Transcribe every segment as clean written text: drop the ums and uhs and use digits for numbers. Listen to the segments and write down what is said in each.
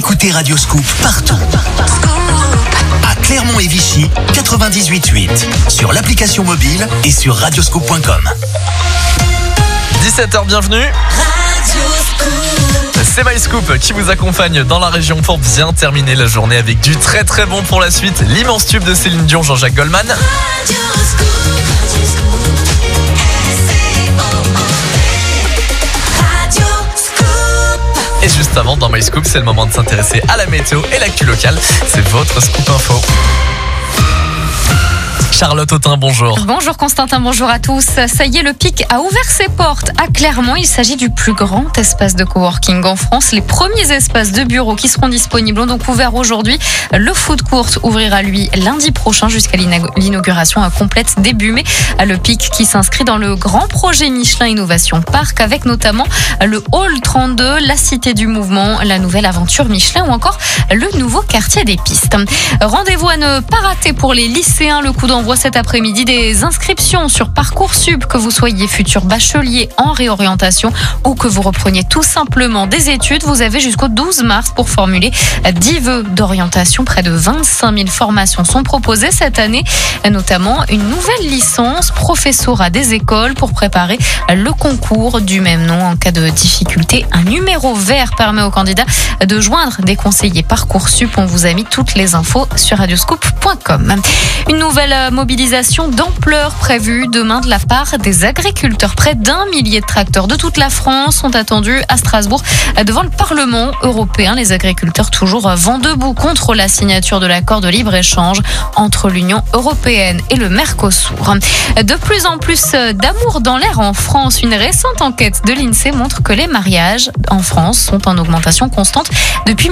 Écoutez Radio Scoop partout. À Clermont et Vichy, 98.8. Sur l'application mobile et sur radioscoop.com. 17h, bienvenue. C'est MyScoop qui vous accompagne dans la région pour bien terminer la journée avec du très très bon pour la suite. L'immense tube de Céline Dion, Jean-Jacques Goldman. Et juste avant, dans MyScoop, c'est le moment de s'intéresser à la météo et l'actu locale. C'est votre Scoop Info. Charlotte Autain, bonjour. Bonjour Constantin, bonjour à tous. Ça y est, le PIC a ouvert ses portes à Clermont. Il s'agit du plus grand espace de coworking en France. Les premiers espaces de bureaux qui seront disponibles ont donc ouvert aujourd'hui. Le food court ouvrira lui lundi prochain jusqu'à l'inauguration complète début mai. Le PIC qui s'inscrit dans le grand projet Michelin Innovation Park avec notamment le Hall 32, la Cité du Mouvement, la nouvelle aventure Michelin ou encore le nouveau quartier des Pistes. Rendez-vous à ne pas rater pour les lycéens. Le coup d'envoi cet après-midi des inscriptions sur Parcoursup, que vous soyez futur bachelier en réorientation ou que vous repreniez tout simplement des études. Vous avez jusqu'au 12 mars pour formuler 10 vœux d'orientation. Près de 25 000 formations sont proposées cette année, notamment une nouvelle licence professorat des écoles pour préparer le concours du même nom. En cas de difficulté, un numéro vert permet aux candidats de joindre des conseillers Parcoursup. On vous a mis toutes les infos sur radioscoop.com. Une nouvelle mobilisation d'ampleur prévue demain de la part des agriculteurs. Près d'1 millier de tracteurs de toute la France sont attendus à Strasbourg devant le Parlement européen. Les agriculteurs toujours vent debout contre la signature de l'accord de libre-échange entre l'Union européenne et le Mercosur. De plus en plus d'amour dans l'air en France. Une récente enquête de l'INSEE montre que les mariages en France sont en augmentation constante depuis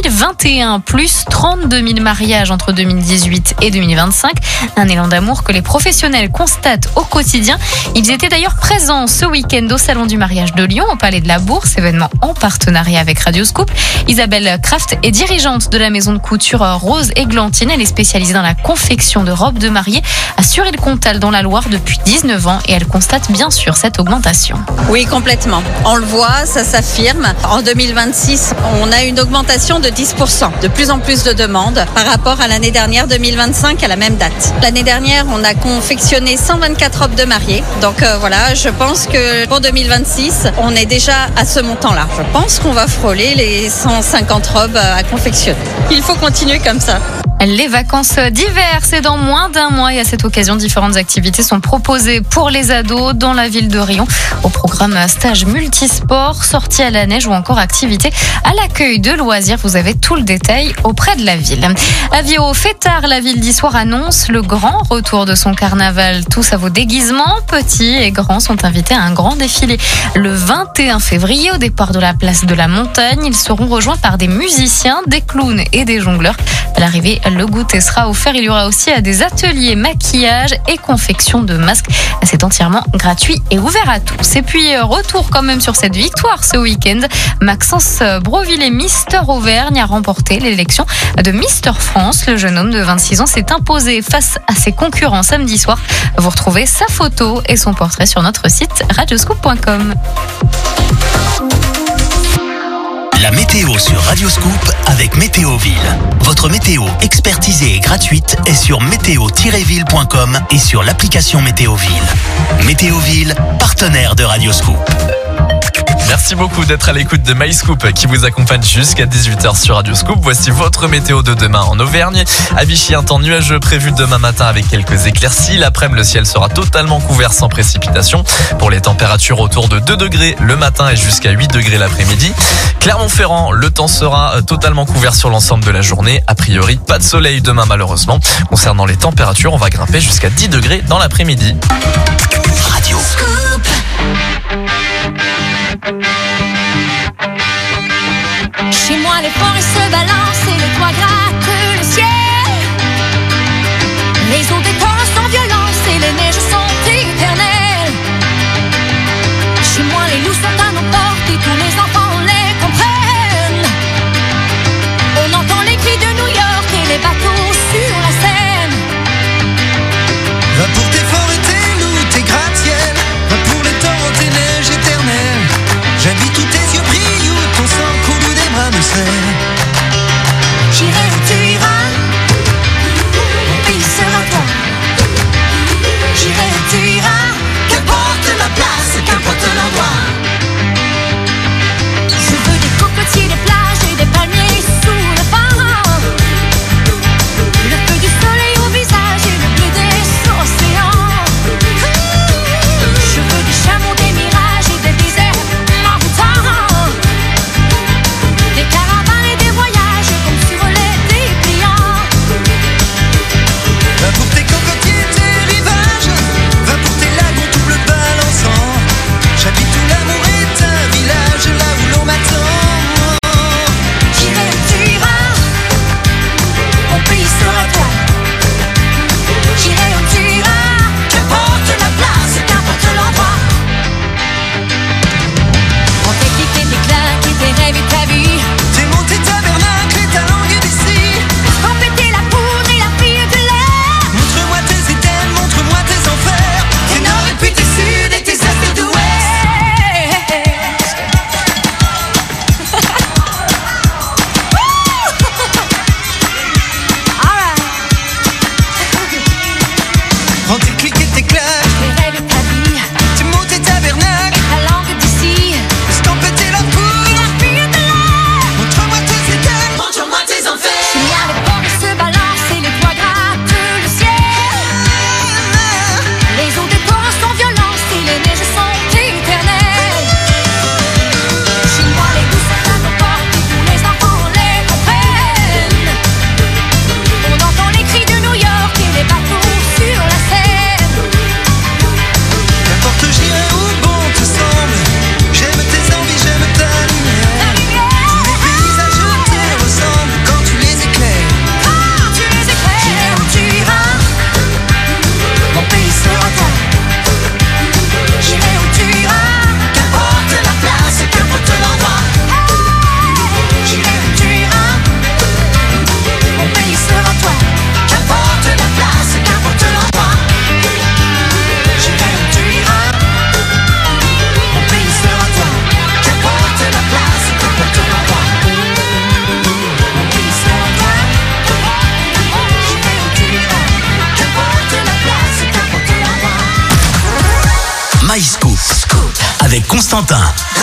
2021. Plus 32 000 mariages entre 2018 et 2025. Un élan d'amour que les professionnels constatent au quotidien. Ils étaient d'ailleurs présents ce week-end au Salon du mariage de Lyon, au Palais de la Bourse, événement en partenariat avec Radio Scoop. Isabelle Kraft est dirigeante de la maison de couture Rose Églantine. Elle est spécialisée dans la confection de robes de mariée à Suril-Comtal dans la Loire depuis 19 ans et elle constate bien sûr cette augmentation. Oui, complètement. On le voit, ça s'affirme. En 2026, on a une augmentation de 10%. De plus en plus de demandes par rapport à l'année dernière, 2025, à la même date. L'année dernière, on a confectionné 124 robes de mariée. Donc voilà, je pense que pour 2026, on est déjà à ce montant-là. Je pense qu'on va frôler les 150 robes à confectionner. Il faut continuer comme ça. Les vacances d'hiver, c'est dans moins d'un mois et à cette occasion, différentes activités sont proposées pour les ados dans la ville de Riom. Au programme stage multisport, sortie à la neige ou encore activités à l'accueil de loisirs. Vous avez tout le détail auprès de la ville. Avis aux fêtards, la ville d'Issoire annonce le grand retour de son carnaval. Tous à vos déguisements, petits et grands, sont invités à un grand défilé le 21 février au départ de la place de la Montagne. Ils seront rejoints par des musiciens, des clowns et des jongleurs. À l'arrivée, le goûter sera offert. Il y aura aussi des ateliers maquillage et confection de masques. C'est entièrement gratuit et ouvert à tous. Et puis, retour quand même sur cette victoire ce week-end. Maxence Brovillet, Mister Auvergne, a remporté l'élection de Mister France. Le jeune homme de 26 ans s'est imposé face à ses concurrents samedi soir. Vous retrouvez sa photo et son portrait sur notre site radioscoop.com. La météo sur Radio Scoop avec Météoville. Votre météo expertisée et gratuite est sur météo-ville.com et sur l'application Météoville. Météoville, partenaire de Radio Scoop. Merci beaucoup d'être à l'écoute de MyScoop qui vous accompagne jusqu'à 18h sur Radio Scoop. Voici votre météo de demain en Auvergne. À Vichy, un temps nuageux prévu demain matin avec quelques éclaircies. L'après-midi, le ciel sera totalement couvert sans précipitation. Pour les températures, autour de 2 degrés le matin et jusqu'à 8 degrés l'après-midi. Clermont-Ferrand, le temps sera totalement couvert sur l'ensemble de la journée. A priori, pas de soleil demain malheureusement. Concernant les températures, on va grimper jusqu'à 10 degrés dans l'après-midi. Radio Scoop. Chez moi, les forêts se balancent et les toits grattent le ciel. Les eaux des torrents sans violence et les neiges sont éternelles. Chez moi, les loups sont à nos portes et tous les enfants les comprennent. On entend les cris de New York et les bateaux sur la Seine. Va pour tes forêts, tes loups, tes gratte-ciel. Va pour les torrents, tes neiges éternelles. J'habite où tes yeux brillent, où ton sang coule, où des bras me serrent. MyScoop avec Constantin.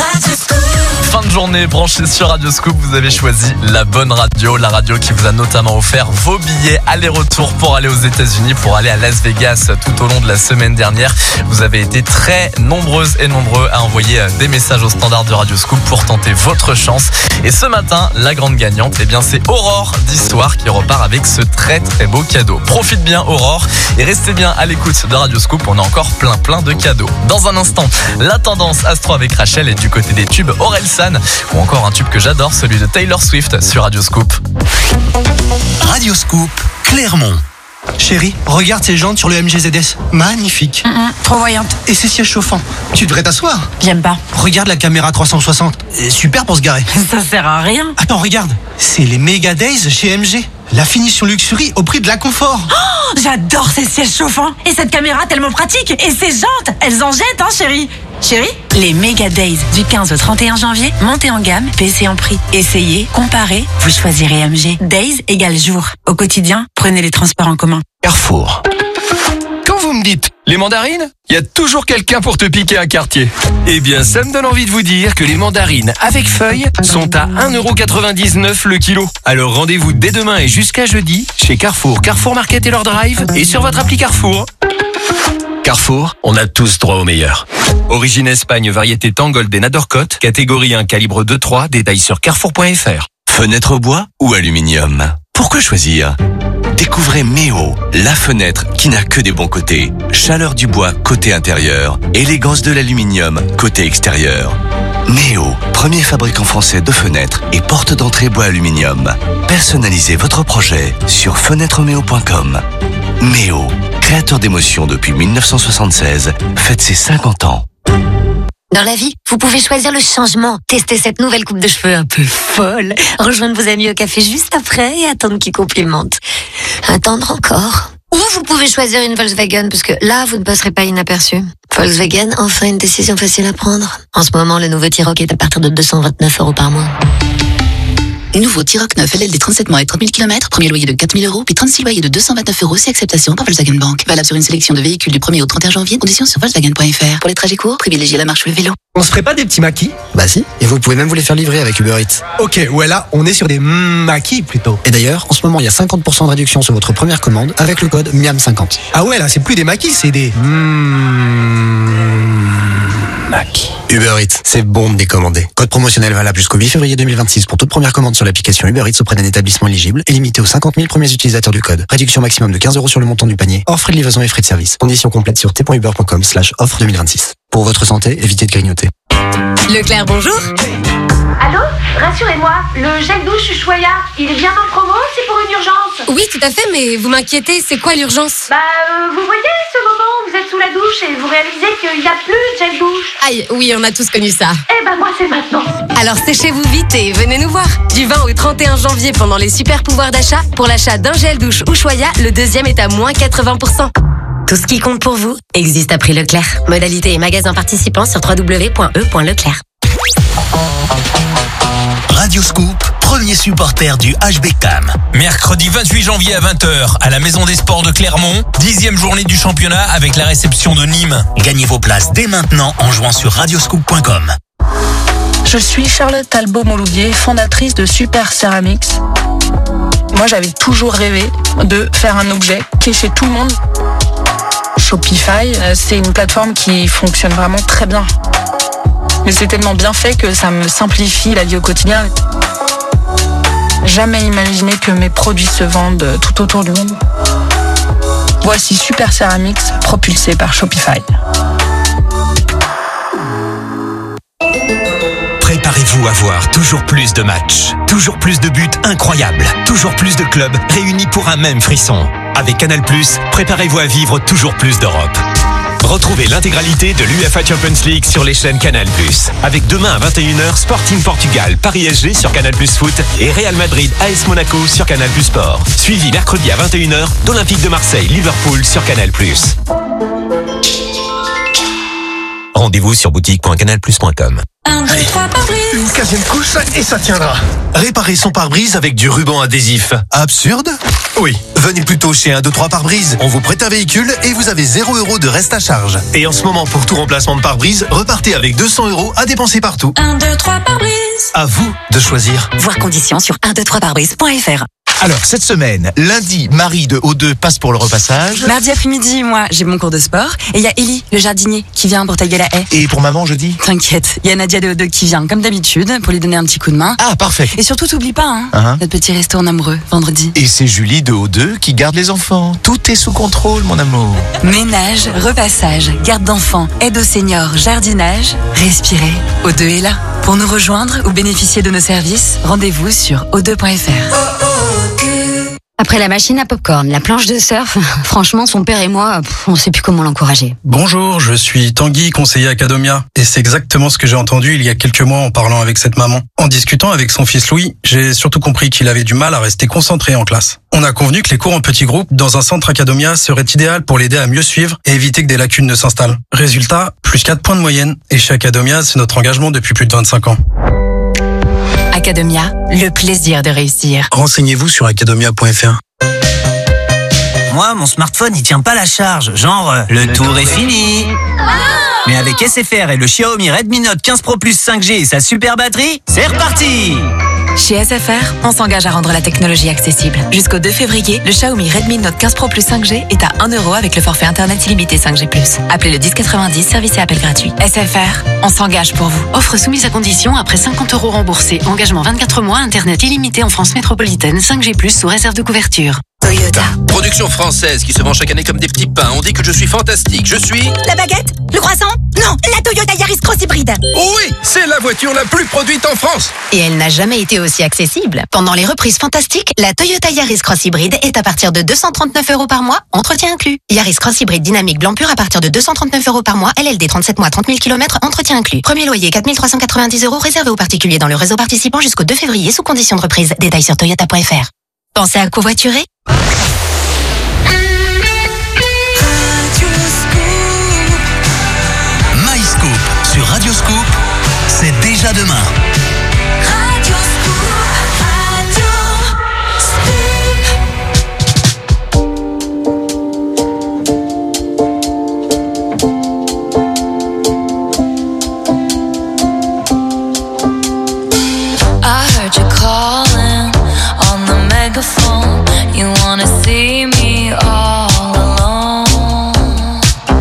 Fin de journée branchée sur Radio Scoop, vous avez choisi la bonne radio, la radio qui vous a notamment offert vos billets aller-retour pour aller aux États-Unis, pour aller à Las Vegas tout au long de la semaine dernière. Vous avez été très nombreuses et nombreux à envoyer des messages au standard de Radio Scoop pour tenter votre chance. Et ce matin, la grande gagnante, c'est Aurore d'Histoire qui repart avec ce très très beau cadeau. Profite bien Aurore et restez bien à l'écoute de Radio Scoop, on a encore plein de cadeaux. Dans un instant, la tendance Astro avec Rachel et du côté des tubes Orelsan ou encore un tube que j'adore, celui de Taylor Swift sur Radio Scoop. Radio Scoop, Clermont. Chérie, regarde ces jantes sur le MG ZS. Magnifique. Trop voyante. Et ces sièges chauffants. Tu devrais t'asseoir. J'aime pas. Regarde la caméra 360. Super pour se garer. Ça sert à rien. Attends, regarde. C'est les Mega Days chez MG. La finition luxury au prix de l'inconfort. Oh, j'adore ces sièges chauffants. Et cette caméra tellement pratique. Et ces jantes, elles en jettent, hein, chérie. Chérie, les Mega Days du 15 au 31 janvier, montez en gamme, baissez en prix. Essayez, comparez, vous choisirez MG. Days égale jour. Au quotidien, prenez les transports en commun. Carrefour. Quand vous me dites les mandarines, il y a toujours quelqu'un pour te piquer un quartier. Eh bien, ça me donne envie de vous dire que les mandarines avec feuilles sont à 1,99€ le kilo. Alors rendez-vous dès demain et jusqu'à jeudi chez Carrefour, Carrefour Market et leur drive et sur votre appli Carrefour. Carrefour, on a tous droit au meilleur. Origine Espagne, variété Tangold et Nadorcote, catégorie 1, calibre 2-3, détails sur carrefour.fr. Fenêtre bois ou aluminium? Pourquoi choisir? Découvrez Méo, la fenêtre qui n'a que des bons côtés. Chaleur du bois côté intérieur, élégance de l'aluminium côté extérieur. Méo, premier fabricant français de fenêtres et porte d'entrée bois aluminium. Personnalisez votre projet sur fenêtremeo.com. Méo, créateur d'émotions depuis 1976, fête ses 50 ans. Dans la vie, vous pouvez choisir le changement. Tester cette nouvelle coupe de cheveux un peu folle. Rejoindre vos amis au café juste après et attendre qu'ils complimentent. Attendre encore. Ou vous pouvez choisir une Volkswagen parce que là, vous ne passerez pas inaperçu. Volkswagen, enfin une décision facile à prendre. En ce moment, le nouveau T-Roc est à partir de 229€ par mois. Nouveau T-Roc 9 LLD 37 mois et 30 000 km, premier loyer de 4 000 €, puis 36 loyers de 229€ si acceptation par Volkswagen Bank. Valable sur une sélection de véhicules du 1er au 31 janvier, conditions sur Volkswagen.fr. Pour les trajets courts, privilégiez la marche ou le vélo. On se ferait pas des petits maquis? Bah si, et vous pouvez même vous les faire livrer avec Uber Eats. Ok, ouais là, on est sur des maquis plutôt. Et d'ailleurs, en ce moment, il y a 50% de réduction sur votre première commande avec le code MIAM50. Ah ouais, là, c'est plus des maquis, c'est des maquis. Uber Eats, c'est bon de décommander. Code promotionnel valable jusqu'au 8 février 2026 pour toute première commande sur l'application Uber Eats auprès d'un établissement éligible et limité aux 50 000 premiers utilisateurs du code. Réduction maximum de 15€ sur le montant du panier, hors frais de livraison et frais de service. Conditions complètes sur t.uber.com/offre 2026. Pour votre santé, évitez de grignoter. Leclerc, bonjour. Allô? Rassurez-moi, le gel douche Ushuaïa, il est bien en promo, c'est pour une urgence? Oui, tout à fait, mais vous m'inquiétez, c'est quoi l'urgence? Vous voyez ce moment où vous êtes sous la douche et vous réalisez qu'il n'y a plus de gel douche? Aïe, oui, on a tous connu ça. Moi c'est maintenant. Alors séchez-vous vite et venez nous voir. Du 20 au 31 janvier pendant les super pouvoirs d'achat, pour l'achat d'un gel douche Ushuaïa, le deuxième est à moins 80%. Tout ce qui compte pour vous existe à prix Leclerc. Modalité et magasin participants sur www.e.leclerc. Radio Scoop, premier supporter du HBCAM. Mercredi 28 janvier à 20h à la Maison des Sports de Clermont, 10e journée du championnat avec la réception de Nîmes. Gagnez vos places dès maintenant en jouant sur radioscoop.com. Je suis Charlotte Talbot-Molouguier, fondatrice de Super Ceramics. Moi, j'avais toujours rêvé de faire un objet qui est chez tout le monde. Shopify, c'est une plateforme qui fonctionne vraiment très bien. Mais c'est tellement bien fait que ça me simplifie la vie au quotidien. Jamais imaginé que mes produits se vendent tout autour du monde. Voici Super Ceramics, propulsé par Shopify. Préparez-vous à voir toujours plus de matchs, toujours plus de buts incroyables, toujours plus de clubs réunis pour un même frisson. Avec Canal+, préparez-vous à vivre toujours plus d'Europe. Retrouvez l'intégralité de l'UEFA Champions League sur les chaînes Canal+. Avec demain à 21h, Sporting Portugal, Paris SG sur Canal+ Foot et Real Madrid AS Monaco sur Canal+ Sport. Suivi mercredi à 21h d'Olympique de Marseille, Liverpool sur Canal+. Rendez-vous sur boutique.canalplus.com. Allez, une 15e couche et ça tiendra. Réparer son pare-brise avec du ruban adhésif. Absurde? Oui. Venez plutôt chez 1, 2, 3 pare-brise. On vous prête un véhicule et vous avez 0 € de reste à charge. Et en ce moment, pour tout remplacement de pare-brise, repartez avec 200 € à dépenser partout. 1, 2, 3 pare-brise. À vous de choisir. Voir conditions sur 123parbrise.fr. Alors, cette semaine, lundi, Marie de O2 passe pour le repassage. Mardi après-midi, moi, j'ai mon cours de sport. Et il y a Ellie, le jardinier, qui vient pour tailler la haie. Et pour maman, jeudi? T'inquiète, il y a Nadia de O2 qui vient, comme d'habitude, pour lui donner un petit coup de main. Ah, parfait. Et surtout, t'oublies pas, notre petit resto en amoureux, vendredi. Et c'est Julie de O2 qui garde les enfants. Tout est sous contrôle, mon amour. Ménage, repassage, garde d'enfants, aide aux seniors, jardinage. Respirez, O2 est là. Pour nous rejoindre ou bénéficier de nos services, rendez-vous sur o2.fr. Après la machine à popcorn, la planche de surf, franchement, son père et moi, on sait plus comment l'encourager. Bonjour, je suis Tanguy, conseiller Academia. Et c'est exactement ce que j'ai entendu il y a quelques mois en parlant avec cette maman. En discutant avec son fils Louis, j'ai surtout compris qu'il avait du mal à rester concentré en classe. On a convenu que les cours en petits groupes dans un centre Academia seraient idéal pour l'aider à mieux suivre et éviter que des lacunes ne s'installent. Résultat, plus 4 points de moyenne. Et chez Academia, c'est notre engagement depuis plus de 25 ans. Academia, le plaisir de réussir. Renseignez-vous sur academia.fr. Moi, mon smartphone, il tient pas la charge. Genre, le tour est fini. Mais avec SFR et le Xiaomi Redmi Note 15 Pro Plus 5G et sa super batterie, c'est reparti! Chez SFR, on s'engage à rendre la technologie accessible. Jusqu'au 2 février, le Xiaomi Redmi Note 15 Pro Plus 5G est à 1 € avec le forfait internet illimité 5G+. Appelez le 1090, service et appel gratuit. SFR, on s'engage pour vous. Offre soumise à condition après 50 € remboursés. Engagement 24 mois, internet illimité en France métropolitaine, 5G+, sous réserve de couverture. Toyota. Production française qui se vend chaque année comme des petits pains. On dit que je suis fantastique. Je suis... La baguette? Le croissant? Non, la Toyota Yaris Cross Hybride. Oui, c'est la voiture la plus produite en France. Et elle n'a jamais été aussi accessible. Pendant les reprises fantastiques, la Toyota Yaris Cross Hybride est à partir de 239 € par mois, entretien inclus. Yaris Cross Hybride dynamique blanc pur à partir de 239 € par mois, LLD 37 mois, 30 000 km, entretien inclus. Premier loyer 4 390 € réservé aux particuliers dans le réseau participant jusqu'au 2 février sous condition de reprise. Détails sur toyota.fr. Pensez à covoiturer? MyScoop sur Radio Scoop, c'est déjà demain. I heard you calling on the megaphone. You wanna see me all alone.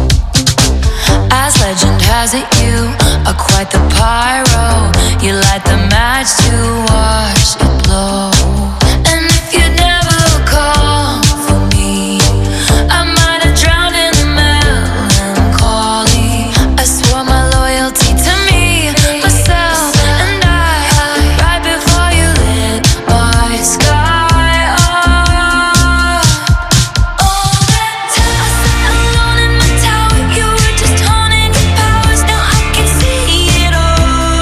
As legend has it, you are quite the pyro. You light the match to watch it blow. And if you never call for me, I might have drowned in the melancholy. I swore my loyalty to me, myself, and I, right before you lit my sky up. All that time I sat alone in my tower, you were just honing your powers. Now I can see it all.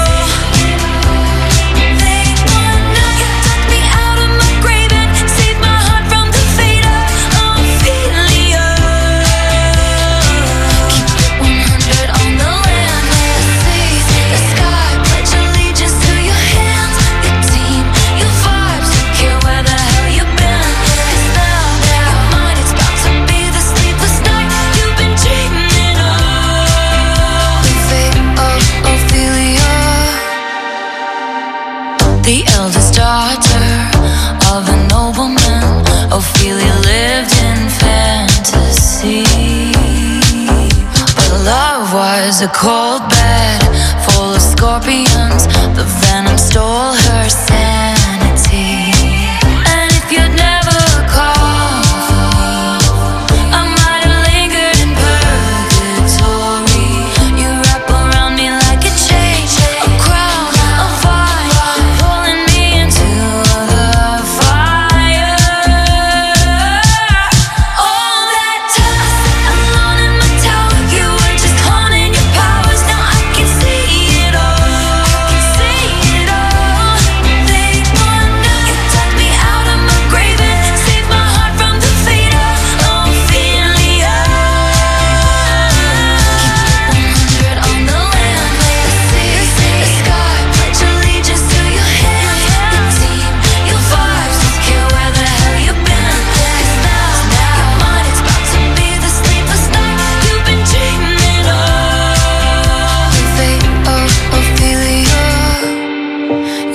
They wanna, you took me out of my grave and saved my heart from the fate of Ophelia. Keep it 100 on the land, the sea, the sky. Pledge allegiance to your hands, your team, your vibes. Don't care where the hell you've been. 'Cause now your mind is about to be the sleepless night you've been dreaming of. The fate of Ophelia, the eldest daughter of a nobleman. Ophelia lived in fantasy, but love was a cold bed full of scorpions. The venom stole her sanity. And if you'd never call for me, I might have lingered in purgatory. You wrap around me like a chain, a crown, a vine, pulling me into the fire. All that time I sat alone in my tower, you were just honing your powers. Now I can see it all. I can see it all.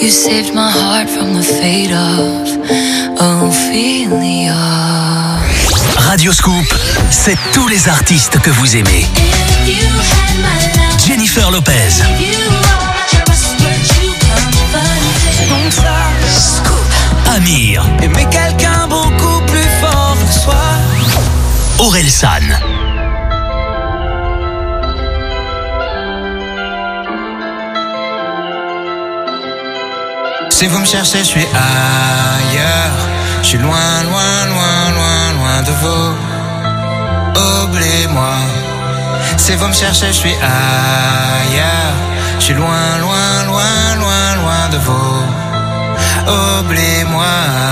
You saved my heart from the fate of Ophelia. Radio Scoop, c'est tous les artistes que vous aimez. Jennifer Lopez. Donc ça, Scoop. Amir. Aimer quelqu'un beaucoup plus fort que soi. Orelsan. Si vous me cherchez, je suis ailleurs. Je suis loin, loin, loin, loin, loin de vous. Oubliez-moi. Si vous me cherchez, je suis ailleurs. Je suis loin, loin, loin, loin, loin de vous. Oubliez-moi.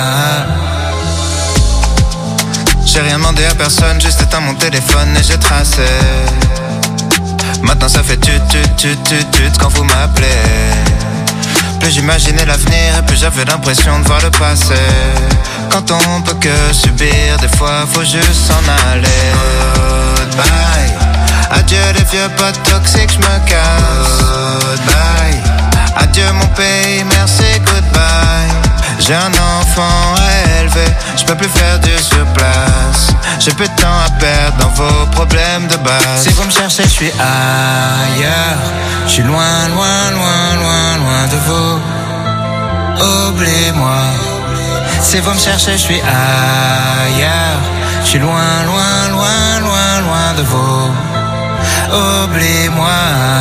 J'ai rien demandé à personne, juste éteint mon téléphone et j'ai tracé. Maintenant ça fait tut quand vous m'appelez. Plus j'imaginais l'avenir et plus j'avais l'impression de voir le passé. Quand on peut que subir, des fois faut juste s'en aller. Goodbye. Adieu les vieux potes toxiques, j'me casse. Goodbye. Adieu mon pays, merci, goodbye. J'ai un enfant à élever, j'peux plus faire du surplace. J'ai plus de temps à perdre dans vos problèmes de base. Si vous me cherchez, je suis ailleurs. Je suis loin, loin, loin, loin, loin de vous. Oubliez-moi. Si vous me cherchez, je suis ailleurs. Je suis loin, loin, loin, loin, loin de vous. Oubliez-moi.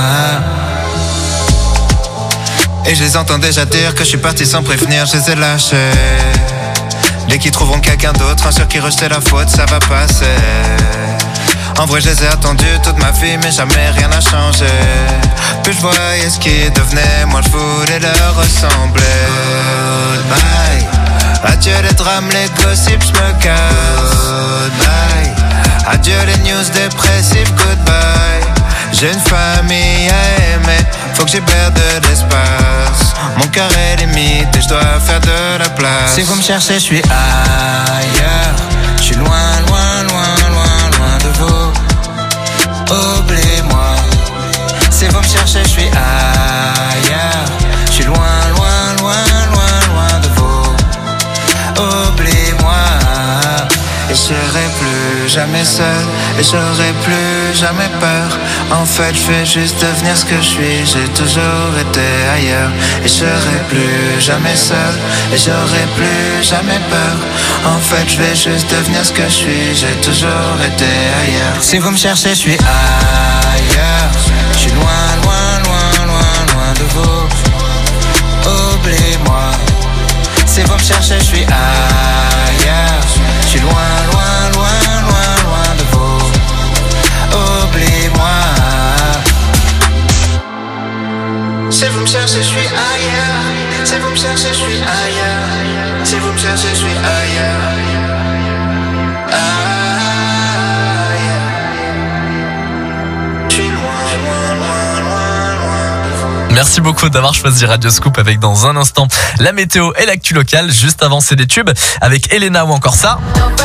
Et je les entends déjà dire que je suis parti sans prévenir, je les ai lâchés. Dès qu'ils trouveront quelqu'un d'autre, un sur qui rejeter la faute, ça va passer. En vrai je les ai attendus toute ma vie, mais jamais rien n'a changé. Plus je voyais ce qui devenait, moi je voulais leur ressembler. Goodbye. Adieu les drames, les gossips, je me casse. Goodbye. Adieu les news dépressives, goodbye. J'ai une famille à aimer, faut que j'ébère de l'espace. Mon cœur est limite et je dois faire de la place. Si vous me cherchez, je suis ailleurs. Je suis loin, loin, loin, loin, loin de vous. Oubliez-moi. Si vous me cherchez, je suis ailleurs. Je suis loin, loin, loin, loin, loin de vous. Oubliez-moi. Et je serai plus jamais seul. Et j'aurai plus jamais peur. En fait je vais juste devenir ce que je suis. J'ai toujours été ailleurs. Et je serai plus jamais seul. Et j'aurai plus jamais peur. En fait je vais juste devenir ce que je suis. J'ai toujours été ailleurs. Si vous me cherchez, je suis ailleurs. Je suis loin, loin, loin, loin, loin de vous. Oubliez-moi. Si vous me cherchez, je suis ailleurs. Je suis loin, loin, loin, loin, loin de vous. Oubliez-moi. Si vous me cherchez, je suis ailleurs. Si vous me cherchez, je suis ailleurs. Si vous me cherchez, je suis ailleurs. Je suis loin, loin, loin, loin, loin. Merci beaucoup d'avoir choisi Radio Scoop avec dans un instant la météo et l'actu locale. Juste avant, c'est des tubes avec Elena ou encore ça.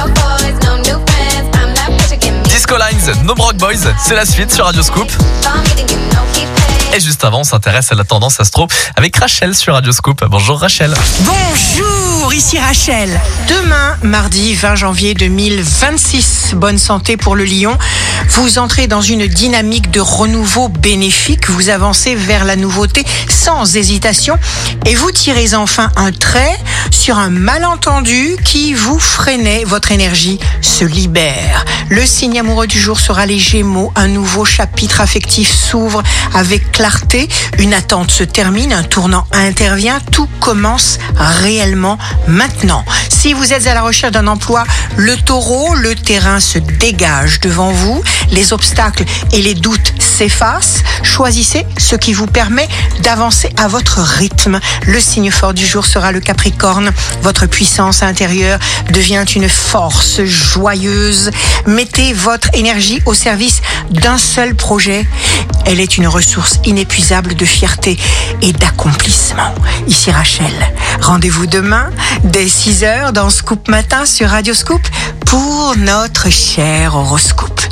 Disco Lines, No Broke Boys, c'est la suite sur Radio Scoop. Et juste avant, on s'intéresse à la tendance astro avec Rachel sur Radio Scoop. Bonjour Rachel. Bonjour, ici Rachel. Demain, mardi 20 janvier 2026, bonne santé pour le Lion. Vous entrez dans une dynamique de renouveau bénéfique. Vous avancez vers la nouveauté sans hésitation. Et vous tirez enfin un trait sur un malentendu qui vous freinait. Votre énergie se libère. Le signe amoureux du jour sera les Gémeaux. Un nouveau chapitre affectif s'ouvre avec clarté. Une attente se termine, un tournant intervient. Tout commence réellement maintenant. Si vous êtes à la recherche d'un emploi, le Taureau, le terrain se dégage devant vous. Les obstacles et les doutes s'effacent. Choisissez ce qui vous permet d'avancer à votre rythme. Le signe fort du jour sera le Capricorne. Votre puissance intérieure devient une force joyeuse. Mettez votre énergie au service d'un seul projet. Elle est une ressource inépuisable de fierté et d'accomplissement. Ici Rachel. Rendez-vous demain dès 6h dans Scoop Matin sur Radio Scoop pour notre cher horoscope.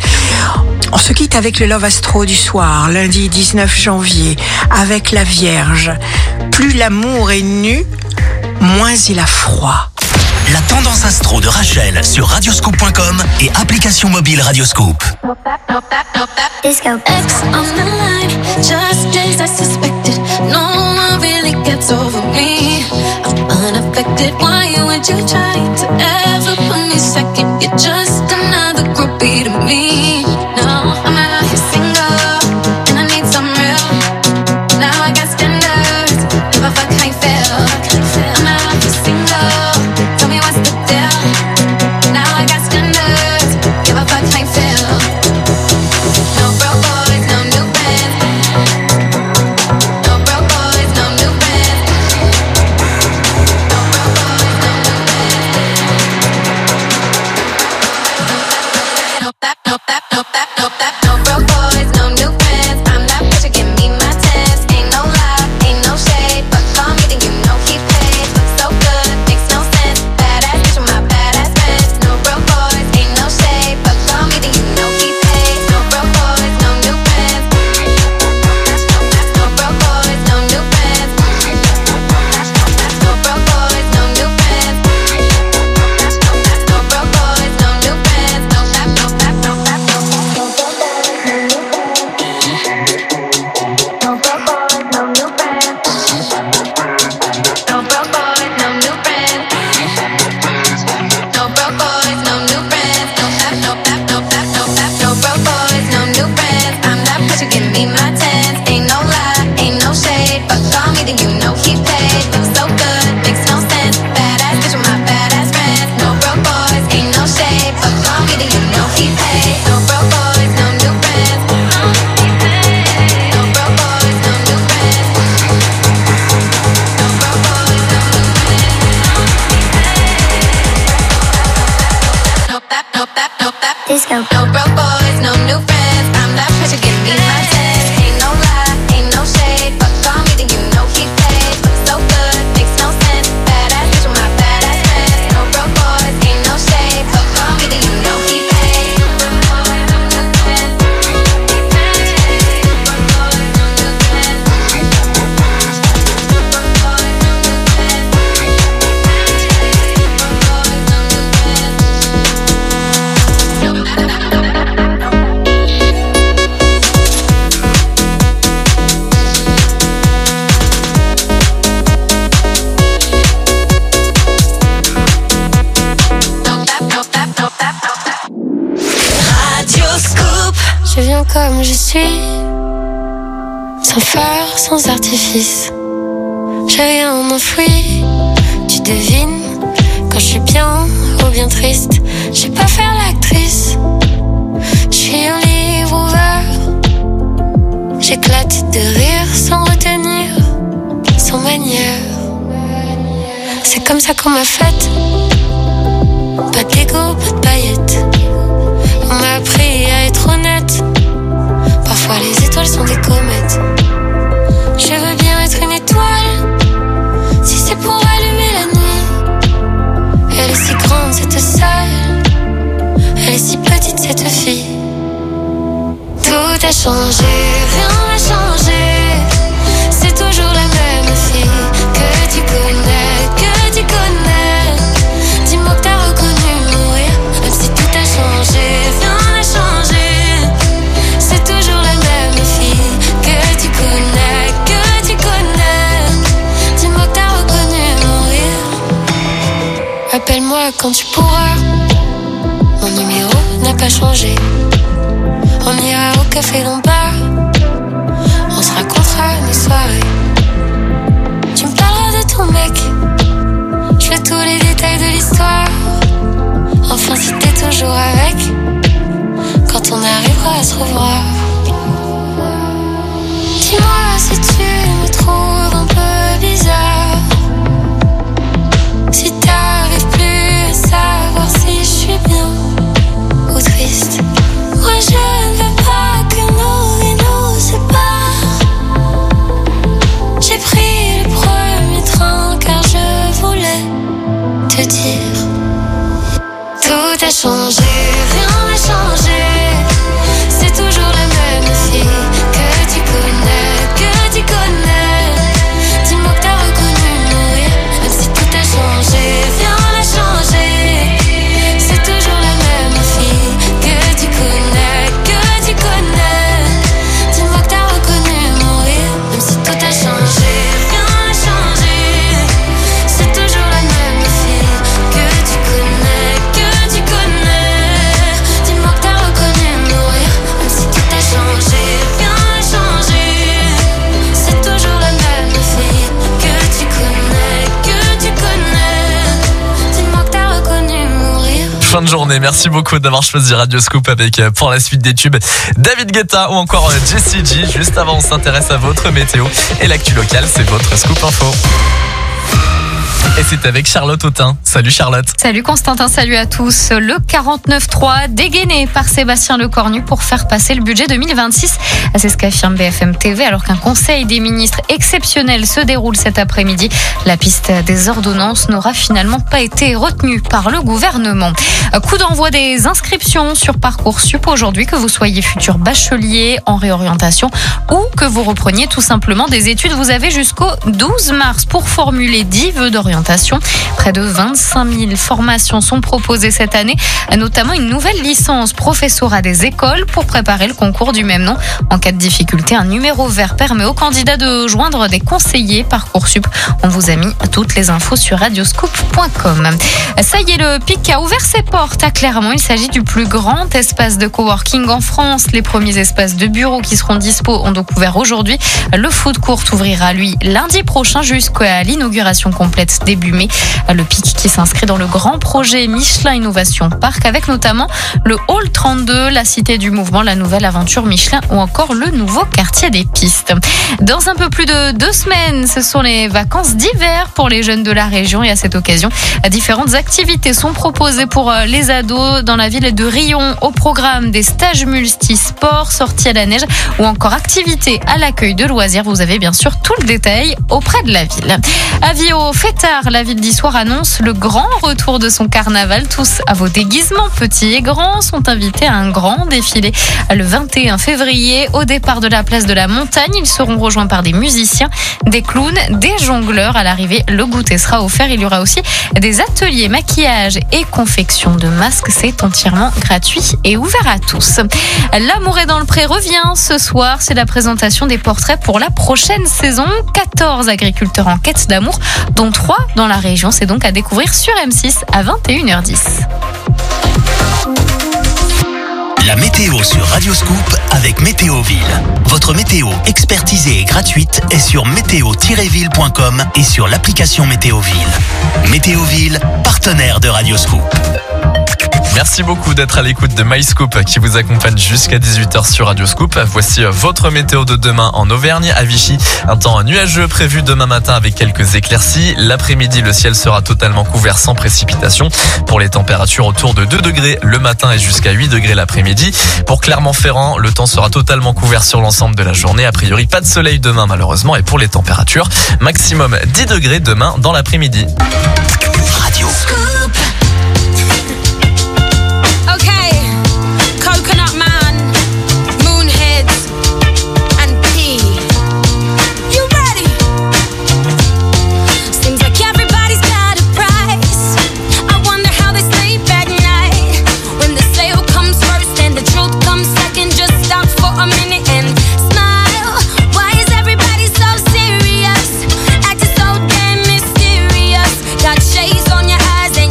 On se quitte avec le Love Astro du soir, lundi 19 janvier, avec la Vierge. Plus l'amour est nu, moins il a froid. La tendance astro de Rachel sur radioscoop.com et application mobile Radioscoop. Ex on the line, just as I suspected. No one really gets over me. I'm unaffected. Why would you try to ever put me second? You're just another groupie to me. No, I'm out here single, and I need some real. Now I got standards. If I fuck, how you feel? I'm out here single. Tell me what's the deal? Now I got standards. Give a fuck, how you feel? No broke boys, no new friends. No broke boys, no new friends. No broke boys, no new friends. No broke boys, no new friends. I'm that bitch, you give me my tens. Ain't no lie, ain't no shade. But call me, then you know he paid. Looks so good, makes no sense. Badass bitch with my badass friends. No broke boys, ain't no shade. But call me, then you know he paid. No broke boys, no new friends. No broke boys, no new friends. No broke boys, no new friends. No broke boys, no new friends. No tap, no tap, no tap, no tap. No broke boys, no new friends. No broke boys, no new friends. No broke boys, no new friends. No tap, no tap, no tap, no tap. No broke boys, no new friends. I'm that bitch, you give me my tens. Ain't no lie, ain't no shade. But call me, then you know he paid. Looks so good, makes no sense. Badass bitch with my badass friends. No broke boys, ain't no shade. But call me, then you know he paid. No broke boys, no new friends. No broke boys, no new friends. No broke boys, no new friends. No tap, no tap, no tap. No broke boys, no new friends. I'm that bitch, you give me my tens. Ain't no lie, ain't no shade. But call me, then you know he paid. Looks so good, makes no sense. Badass bitch with my badass friends. No broke boys, ain't no shade. But call me, then you know he paid. No broke boys, no new friends. No broke boys, no new friends. No broke boys, no new friends. Je viens comme je suis, sans phare, sans artifice. J'ai rien enfoui, tu devines quand je suis bien ou bien triste. Je sais pas faire l'actrice, je suis un livre ouvert. J'éclate de rire sans retenir, sans manière. C'est comme ça qu'on m'a faite, pas d'ego, pas de paillettes. On m'a appris à être honnête. Parfois les étoiles sont des comètes. Je veux bien être une étoile, si c'est pour allumer la nuit. Elle est si grande cette salle, elle est si petite cette fille. Tout a changé, rien n'a changé. C'est toujours la même fille que tu connais, Dis-moi que t'as reconnu mon rire, même si tout a changé, rien n'a changé. C'est toujours la même fille que tu connais, Dis-moi que t'as reconnu mon rire. Appelle-moi quand tu pourras, mon numéro n'a pas changé. On ira au café Lombard, on se racontera nos soirées. Tu me parleras de ton mec, je veux tous les détails de l'histoire. Enfin si t'es toujours avec, quand on arrivera à se revoir. Dis-moi si tu me trouves un peu bizarre, si t'arrives plus à savoir si je suis bien ou triste. Moi je ne veux pas que nos vies nous séparent. J'ai pris le premier train car je voulais te dire. Tout a changé, rien n'a changé. fin de journée. Merci beaucoup d'avoir choisi Radio Scoop avec, pour la suite des tubes, David Guetta ou encore Jessie J. Juste avant, on s'intéresse à votre météo et l'actu locale, c'est votre Scoop Info. Et c'est avec Charlotte Autain. Salut Charlotte. Salut Constantin, salut à tous. Le 49.3 dégainé par Sébastien Lecornu pour faire passer le budget 2026. C'est ce qu'affirme BFM TV alors qu'un conseil des ministres exceptionnel se déroule cet après-midi. La piste des ordonnances n'aura finalement pas été retenue par le gouvernement. Coup d'envoi des inscriptions sur Parcoursup aujourd'hui, que vous soyez futur bachelier en réorientation ou que vous repreniez tout simplement des études. Vous avez jusqu'au 12 mars pour formuler 10 vœux d'orientation. Près de 25 000 formations sont proposées cette année, notamment une nouvelle licence professorat des écoles pour préparer le concours du même nom. En cas de difficulté, un numéro vert permet aux candidats de joindre des conseillers Parcoursup. On vous a mis toutes les infos sur radioscoop.com. Ça y est, le PIC a ouvert ses portes à Clermont. Il s'agit du plus grand espace de coworking en France. Les premiers espaces de bureaux qui seront dispo ont donc ouvert aujourd'hui. Le food court ouvrira, lui, lundi prochain jusqu'à l'inauguration complète début mai. Le PIC qui s'inscrit dans le grand projet Michelin Innovation Park avec notamment le Hall 32, la Cité du Mouvement, la nouvelle aventure Michelin ou encore le nouveau quartier des pistes. Dans un peu plus de 2 semaines, ce sont les vacances d'hiver pour les jeunes de la région et à cette occasion, différentes activités sont proposées pour les ados dans la ville de Riom. Au programme des stages multi-sport, sorties à la neige ou encore activités à l'accueil de loisirs. Vous avez bien sûr tout le détail auprès de la ville. Avis aux fêtards, la ville d'Issoire annonce le grand retour de son carnaval. Tous à vos déguisements, petits et grands, sont invités à un grand défilé le 21 février au départ de la place de la Montagne. Ils seront rejoints par des musiciens, des clowns, des jongleurs. À l'arrivée, le goûter sera offert. Il y aura aussi des ateliers maquillage et confection de masques. C'est entièrement gratuit et ouvert à tous. L'amour est dans le pré revient ce soir. C'est la présentation des portraits pour la prochaine saison. 14 agriculteurs en quête d'amour, dont 3 dans la région. C'est donc à découvrir sur M6 à 21h10. La météo sur Radio Scoop avec Météoville. Votre météo expertisée et gratuite est sur météo-ville.com et sur l'application Météoville. Météoville, partenaire de Radio Scoop. Merci beaucoup d'être à l'écoute de MyScoop qui vous accompagne jusqu'à 18h sur Radio Scoop. Voici votre météo de demain en Auvergne, à Vichy. Un temps nuageux prévu demain matin avec quelques éclaircies. L'après-midi, le ciel sera totalement couvert sans précipitation. Pour les températures, autour de 2 degrés le matin et jusqu'à 8 degrés l'après-midi. Pour Clermont-Ferrand, le temps sera totalement couvert sur l'ensemble de la journée. A priori, pas de soleil demain malheureusement. Et pour les températures, maximum 10 degrés demain dans l'après-midi. Radio Scoop. Shades on your eyes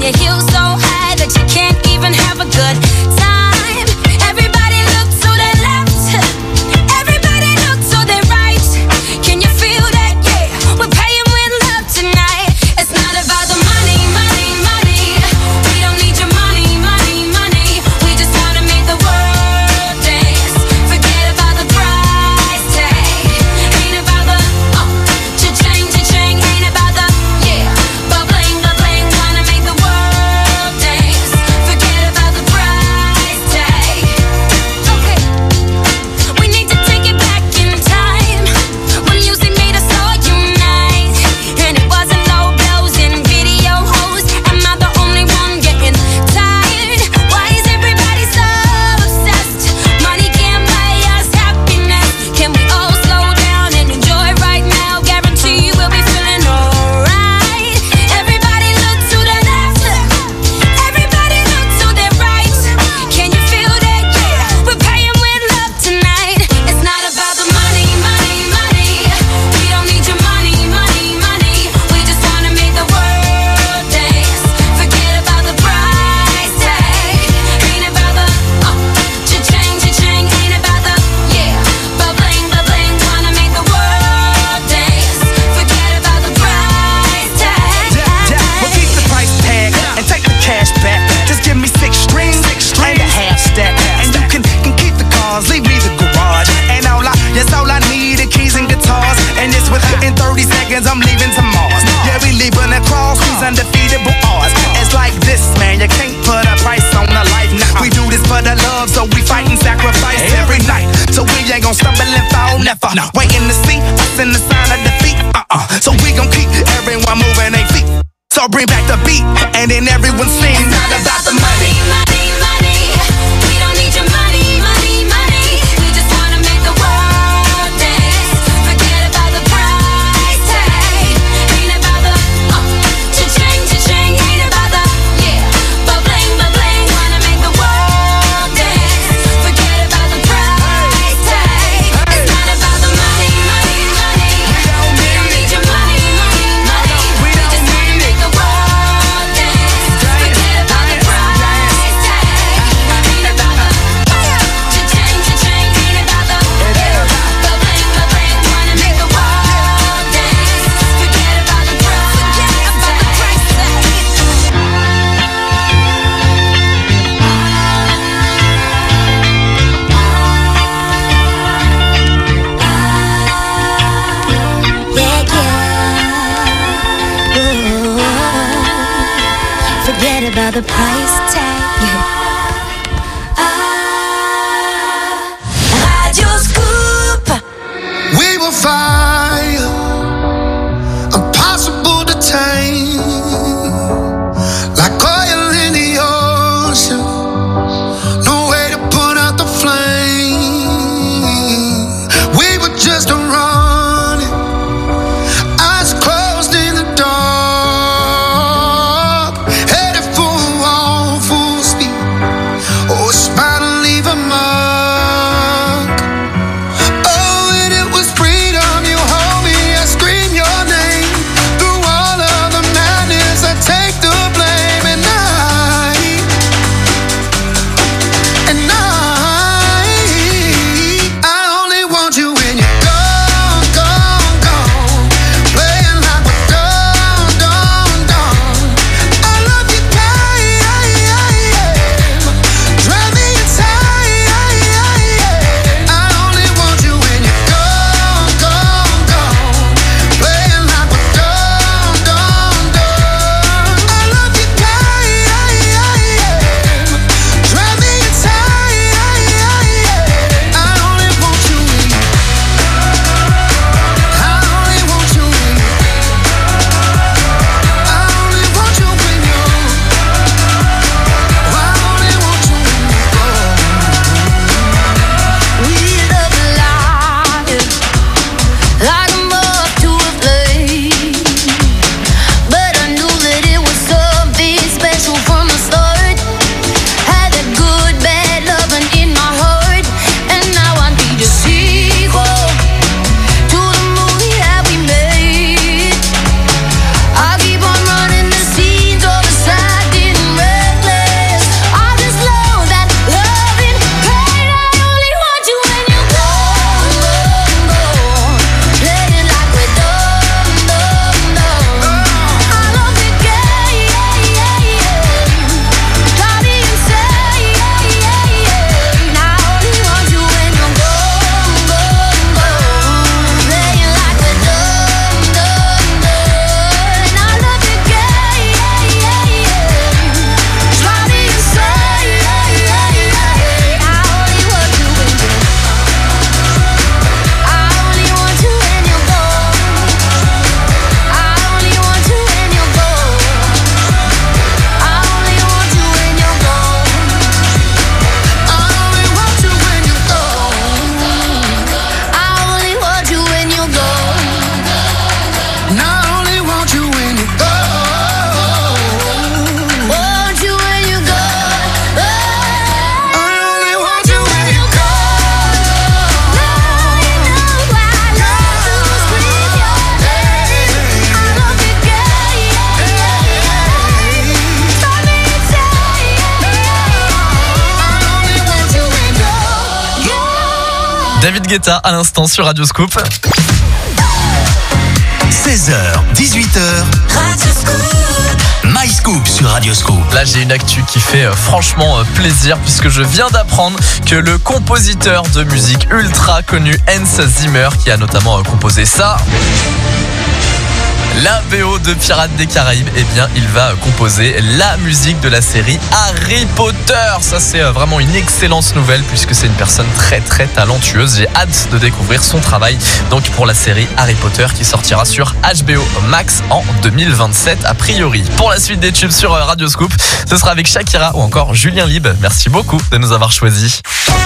leaving to Mars. Yeah, we leaving across these undefeatable odds. It's like this, man, you can't put a price on a life. Nah, we do this for the love, so we fight and sacrifice every night. So we ain't gon' stumble and fall, never. Waiting to see us in the sign of defeat. So we gon' keep everyone moving their feet. So bring back the beat, and then everyone sing. It's not about the money, money, money. We don't need your money, money, money. We just wanna make the world dance. Forget about the price tag. Ain't about the cha-ching, cha-ching. Ain't about the ba-bling, ba-bling. Wanna make the world dance. Forget about the price tag. It's not about the money, money, money. We don't need your money, money, money. We just wanna make the world dance. Forget about the price tag. Ain't about the cha-ching, cha-ching. Ain't about the ba-bling, ba-bling. Wanna make the world dance. Forget about the price Forget about the price tag. Radio Scoop. We will fire, impossible to tame, like oil in the ocean. No way to put out the flame. We were just running, eyes closed in the dark, headed for a wall, full speed. Oh, it's bound to leave a mark. Oh, and it was freedom. You hold me, I scream your name. Through all of the madness, I take the blame. And I only want you when you're gone, gone, gone. Playing like we're done, done, done. I love you, drive me insane. I only want you when you're gone, gone, gone. Playing like we're done, done, done. I love you, drive me insane. I only want you when I only want you when I only want you when you're I only want you when you're gone. We love life like a moth to a flame, but I knew that it was something special from the start. Had that good, bad loving in my heart, and now I need a sequel to the movie that we made. I keep on running the scenes all beside and reckless. I just love that loving pain. I only want you when you're gone, gone, gone. Playing like we're done, done, done. I love the game, drive me insane. I only want you when you're gone, gone, gone. Playing like we're done, done, done. I love the game, drive me insane. I only want you when you're I only want you when you're gone. I only want you when you're gone. I only want you when you're gone. I only want you when you're gone. I only want you when you're gone. And I only want you when you're gone. Want you when you're gone. I only want you when you're David Guetta à l'instant sur Radio Scoop. 16h, 18h. My Scoop sur Radio Scoop. Là, j'ai une actu qui fait franchement plaisir puisque je viens d'apprendre que le compositeur de musique ultra connu Hans Zimmer, qui a notamment composé ça, La BO de Pirates des Caraïbes, eh bien, il va composer la musique de la série Harry Potter. Ça, c'est vraiment une excellente nouvelle puisque c'est une personne très très talentueuse. J'ai hâte de découvrir son travail donc pour la série Harry Potter qui sortira sur HBO Max en 2027 a priori. Pour la suite des tubes sur Radio Scoop, ce sera avec Shakira ou encore Julien Lieb. Merci beaucoup de nous avoir choisis.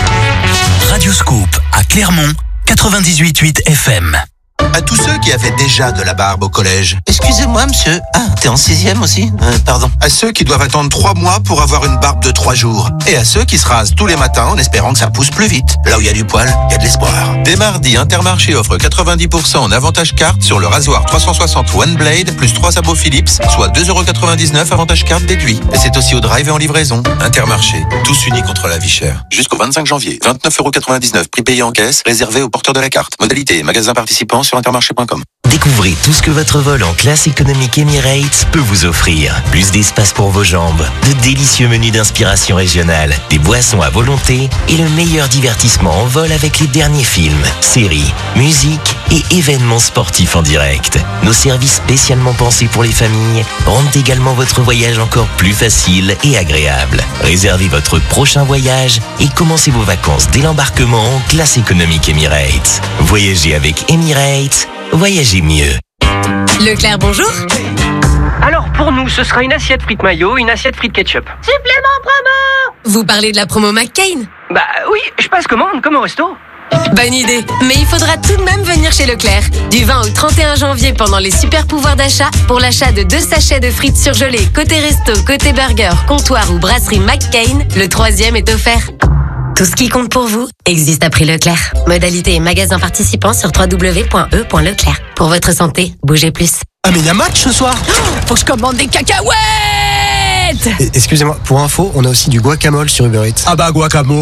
Radio Scoop à Clermont, 98.8 FM. À tous ceux qui avaient déjà de la barbe au collège. Excusez-moi, monsieur. Ah, t'es en 6e aussi? Pardon. À ceux qui doivent attendre 3 mois pour avoir une barbe de 3 jours. Et à ceux qui se rasent tous les matins en espérant que ça pousse plus vite. Là où il y a du poil, il y a de l'espoir. Dès mardi, Intermarché offre 90% en avantage carte sur le rasoir 360 One Blade plus 3 sabots Philips, soit 2,99€ avantage carte déduit. Et c'est aussi au drive et en livraison. Intermarché, tous unis contre la vie chère. Jusqu'au 25 janvier, 29,99€, prix payé en caisse, réservé aux porteurs de la carte. Modalité, magasin participant sur intermarché.com. Découvrez tout ce que votre vol en classe économique Emirates peut vous offrir. Plus d'espace pour vos jambes, de délicieux menus d'inspiration régionale, des boissons à volonté et le meilleur divertissement en vol avec les derniers films, séries, musique et événements sportifs en direct. Nos services spécialement pensés pour les familles rendent également votre voyage encore plus facile et agréable. Réservez votre prochain voyage et commencez vos vacances dès l'embarquement en classe économique Emirates. Voyagez avec Emirates. Voyagez mieux. Leclerc, bonjour. Alors, pour nous, ce sera une assiette frites mayo, une assiette frites ketchup. Supplément promo. Vous parlez de la promo McCain? Bah oui, je passe commande, comme au resto. Bonne idée, mais il faudra tout de même venir chez Leclerc. Du 20 au 31 janvier pendant les super pouvoirs d'achat, pour l'achat de 2 sachets de frites surgelées côté resto, côté burger, comptoir ou brasserie McCain, le 3e est offert. Tout ce qui compte pour vous existe à prix Leclerc. Modalité et magasin participants sur www.e.leclerc. Pour votre santé, bougez plus. Ah mais il y a match ce soir. Faut que je commande des cacahuètes. Excusez-moi, pour info, on a aussi du guacamole sur Uber Eats. Ah bah guacamole.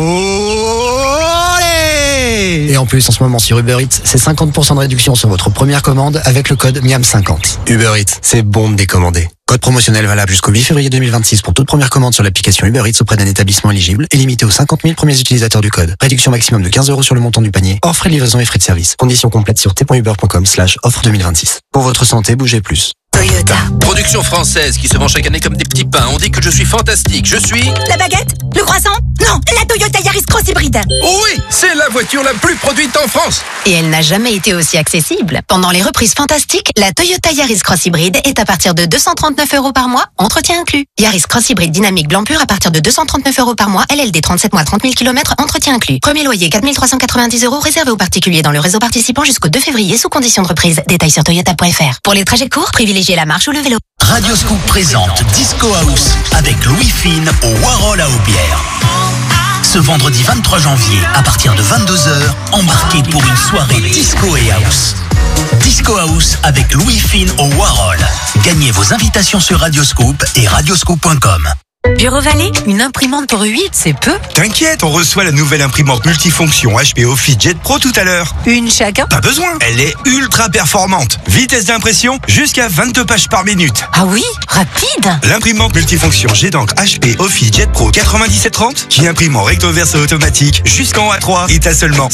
Et en plus, en ce moment sur Uber Eats, c'est 50% de réduction sur votre première commande avec le code MIAM50. Uber Eats, c'est bon de décommander. Code promotionnel valable jusqu'au 8 février 2026 pour toute première commande sur l'application Uber Eats auprès d'un établissement éligible et limité aux 50 000 premiers utilisateurs du code. Réduction maximum de 15€ sur le montant du panier, hors frais de livraison et frais de service. Conditions complètes sur t.uber.com/offre 2026. Pour votre santé, bougez plus. Toyota. Production française qui se vend chaque année comme des petits pains. On dit que je suis fantastique. Je suis... La baguette? Le croissant? Non, la Toyota Yaris Cross Hybride. Oui, c'est la voiture la plus produite en France. Et elle n'a jamais été aussi accessible. Pendant les reprises fantastiques, la Toyota Yaris Cross Hybride est à partir de 239€ par mois, entretien inclus. Yaris Cross Hybride dynamique blanc pur à partir de 239€ par mois, LLD 37 mois, 30 000 km, entretien inclus. Premier loyer 4 390€ réservé aux particuliers dans le réseau participant jusqu'au 2 février sous condition de reprise. Détails sur toyota.fr. Pour les trajets courts, privilégiez la marche ou le vélo. Radio Scoop présente Disco House avec Louis Fine au Warhol à Aubière. Ce vendredi 23 janvier, à partir de 22h, embarquez pour une soirée disco et house. Disco House avec Louis Fine au Warhol. Gagnez vos invitations sur Radio Scoop et radioscoop.com. Bureau Vallée, une imprimante pour 8, c'est peu. T'inquiète, on reçoit la nouvelle imprimante multifonction HP OfficeJet Pro tout à l'heure. Une chacun? Pas besoin, elle est ultra performante. Vitesse d'impression, jusqu'à 22 pages par minute. Ah oui, rapide. L'imprimante multifonction G-Dank HP OfficeJet Pro 9730, qui imprime en recto verso automatique jusqu'en A3, est à seulement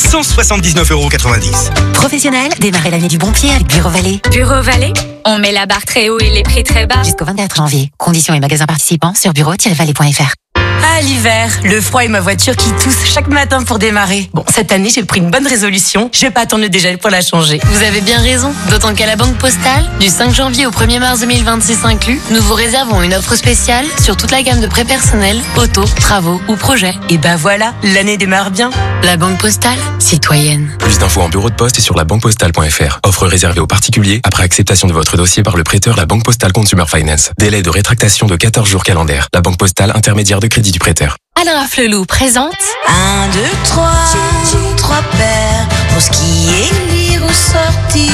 179,90€. Professionnel, démarrez l'année du bon pied avec Bureau Vallée. Bureau Vallée, on met la barre très haut et les prix très bas. Jusqu'au 24 janvier. Conditions et magasins participants sur bureau-vallée.fr. Ah, l'hiver, le froid et ma voiture qui tousse chaque matin pour démarrer. Bon, cette année, j'ai pris une bonne résolution. Je vais pas attendre le dégel pour la changer. Vous avez bien raison, d'autant qu'à la Banque Postale, du 5 janvier au 1er mars 2026 inclus, nous vous réservons une offre spéciale sur toute la gamme de prêts personnels, auto, travaux ou projets. Et bah voilà, l'année démarre bien. La Banque Postale, citoyenne. Plus d'infos en bureau de poste et sur labanquepostale.fr. Offre réservée aux particuliers après acceptation de votre dossier par le prêteur La Banque Postale Consumer Finance. Délai de rétractation de 14 jours calendaires. La Banque Postale, intermédiaire de crédit du prêteur. Alain Afflelou présente 1, 2, 3, 3 paires pour ce qui est lire ou sortir.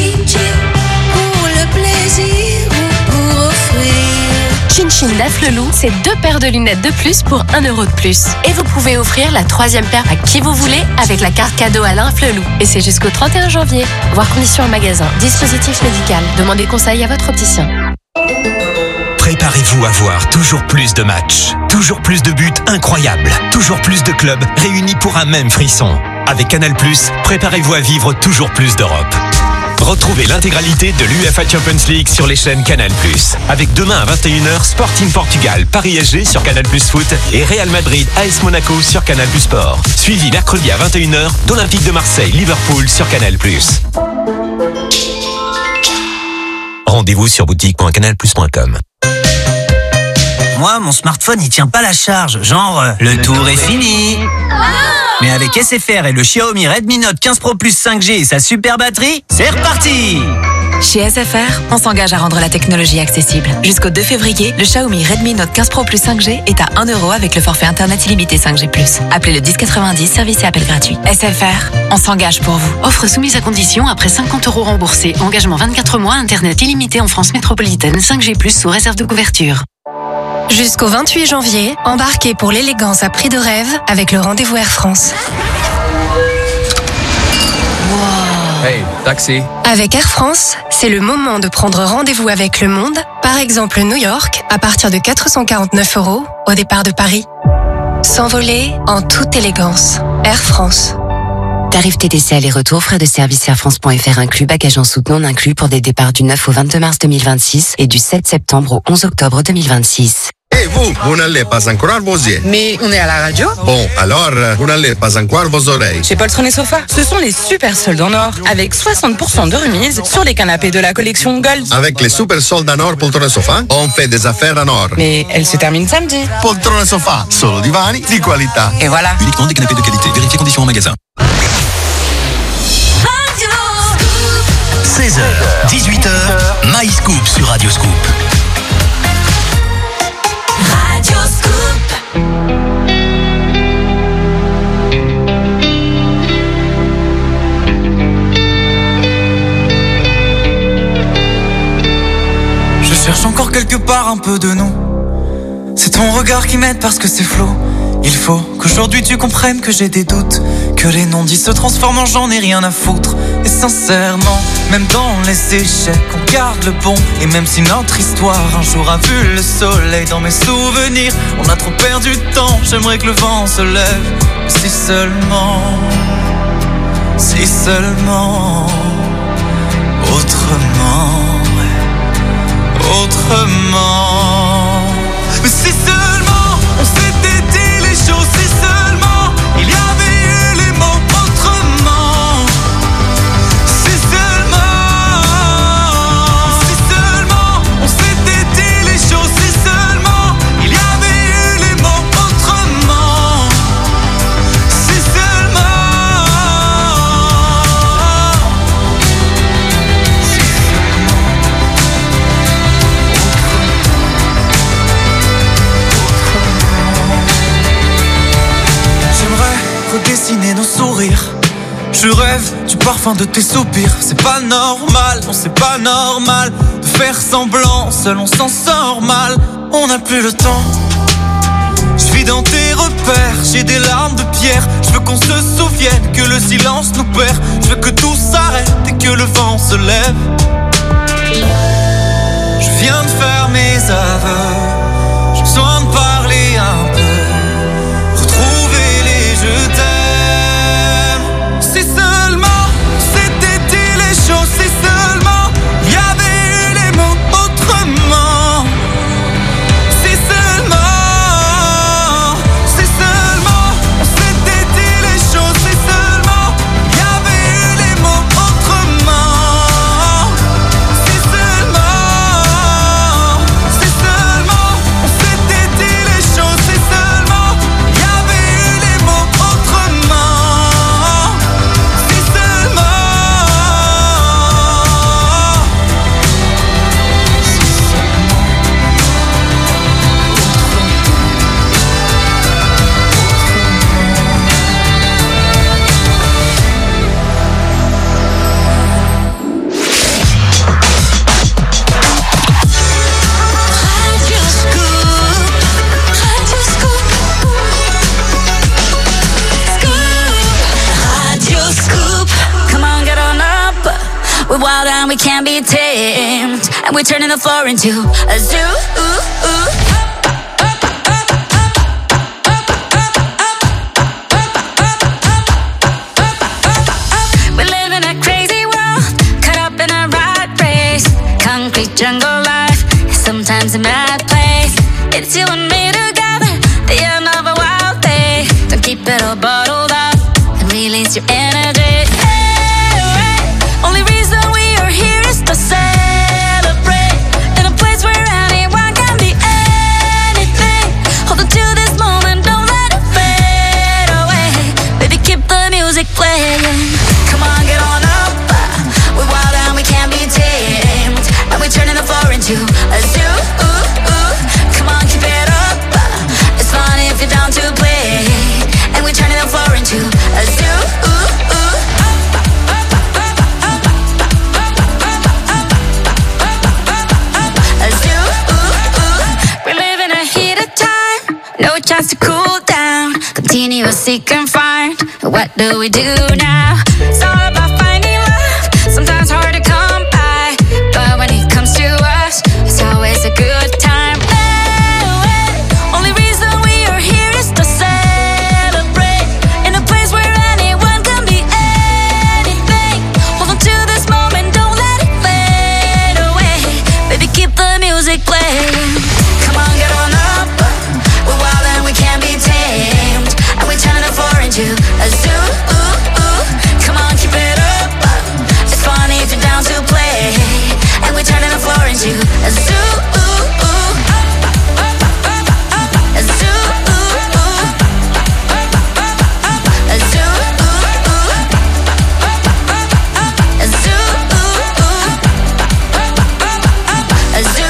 Pour le plaisir ou pour offrir. Chin Chin d'Afflelou, c'est 2 paires de lunettes de plus pour 1€ de plus. Et vous pouvez offrir la 3e paire à qui vous voulez avec la carte cadeau Alain Afflelou. Et c'est jusqu'au 31 janvier. Voir conditions en magasin. Dispositif médical. Demandez conseil à votre opticien. Préparez-vous à voir toujours plus de matchs, toujours plus de buts incroyables, toujours plus de clubs réunis pour un même frisson. Avec Canal+, préparez-vous à vivre toujours plus d'Europe. Retrouvez l'intégralité de l'UEFA Champions League sur les chaînes Canal+. Avec demain à 21h, Sporting Portugal, Paris SG sur Canal+ Foot et Real Madrid AS Monaco sur Canal+ Sport. Suivi mercredi à 21h d'Olympique de Marseille, Liverpool sur Canal+. Rendez-vous sur boutique.canalplus.com. Moi, mon smartphone, il tient pas la charge. Genre, le tour est fini. Mais avec SFR et le Xiaomi Redmi Note 15 Pro Plus 5G et sa super batterie, c'est reparti! Chez SFR, on s'engage à rendre la technologie accessible. Jusqu'au 2 février, le Xiaomi Redmi Note 15 Pro Plus 5G est à 1 € avec le forfait Internet illimité 5G+. Appelez le 1090, service et appel gratuit. SFR, on s'engage pour vous. Offre soumise à condition après 50 € remboursés. Engagement 24 mois, Internet illimité en France métropolitaine 5G+, sous réserve de couverture. Jusqu'au 28 janvier, embarquez pour l'élégance à prix de rêve avec le rendez-vous Air France. Hey, taxi. Avec Air France, c'est le moment de prendre rendez-vous avec le monde. Par exemple, New York, à partir de 449 € au départ de Paris. S'envoler en toute élégance. Air France. Tarif TTC aller-retour, frais de service airfrance.fr inclus, bagages en soute non inclus pour des départs du 9 au 22 mars 2026 et du 7 septembre au 11 octobre 2026. Et vous n'allez pas encore vos yeux. Mais on est à la radio. Bon, alors, vous n'allez pas encore vos oreilles. Chez Poltron et Sofa, ce sont les super soldes en or, avec 60% de remise sur les canapés de la collection Gold. Avec les super soldes en or Poltron et Sofa, on fait des affaires en or. Mais elle se termine samedi. Poltron et Sofa, solo divani di qualità. Et voilà. Uniquement des canapés de qualité. Vérifiez conditions en magasin. 16h, 18h, MyScoop sur Radio Scoop. Radio Scoop. Je cherche encore quelque part un peu de nous. C'est ton regard qui m'aide parce que c'est flou. Il faut qu'aujourd'hui tu comprennes que j'ai des doutes, que les non-dits se transforment en j'en ai rien à foutre. Et sincèrement, même dans les échecs, on garde le bon. Et même si notre histoire un jour a vu le soleil, dans mes souvenirs, on a trop perdu de temps. J'aimerais que le vent se lève, si seulement, autrement, autrement. Mais si seulement on s'était dit les choses, si seulement il y avait eu les mots autrement. Si seulement on s'était dit les choses, si seulement il y avait eu les mots autrement. Si seulement. Redessiner nos sourires. Je rêve du parfum de tes soupirs. C'est pas normal, non c'est pas normal de faire semblant, seul on s'en sort mal. On n'a plus le temps. Je vis dans tes repères, j'ai des larmes de pierre. Je veux qu'on se souvienne que le silence nous perd. Je veux que tout s'arrête et que le vent se lève. Je viens de faire mes aveux. J'ai besoin de parler un peu. Retrouver les je t'aime. Si seulement c'était dit les choses, si seulement il y avait eu les mots autrement. Si seulement on s'était dit les choses, si seulement il y avait eu les mots autrement. Si seulement on s'était dit les choses, si seulement il y avait eu les mots autrement. Si seulement. Radio Scoop. Come on, get on up. We're wild and we can't be tamed. And we're turning the floor into a zoo. We live in a crazy world, caught up jungle life is sometimes a mad place. It's you and me together, the end of a wild day. Don't keep it all bottled up and release your energy. Only reason we are here is to celebrate in a place where anyone can be anything. Hold on to this moment, don't let it fade away. Baby, keep the music playing. Come on, get on up. We're wild and we can't be tamed, and we're turning the floor into a zoo. Come on, keep it up. It's fun if you're down to play, and we're turning the floor into a zoo. No chance to cool down, continuous seek and find. What do we do now? It's all about finding love, sometimes hard to come by, but when it comes to us, it's always a good time. Only reason we are here is to celebrate in a place where anyone can be anything. Hold on to this moment, don't let it fade away. Baby, keep the music playing. Come on, get on up. We're wild and we can't be tamed, and we're turning the floor into a zoo. Come on, keep it up. It's funny if you're down to play, and we're turning the floor into a zoo. A zoo. A zoo. A zoo. A zoo.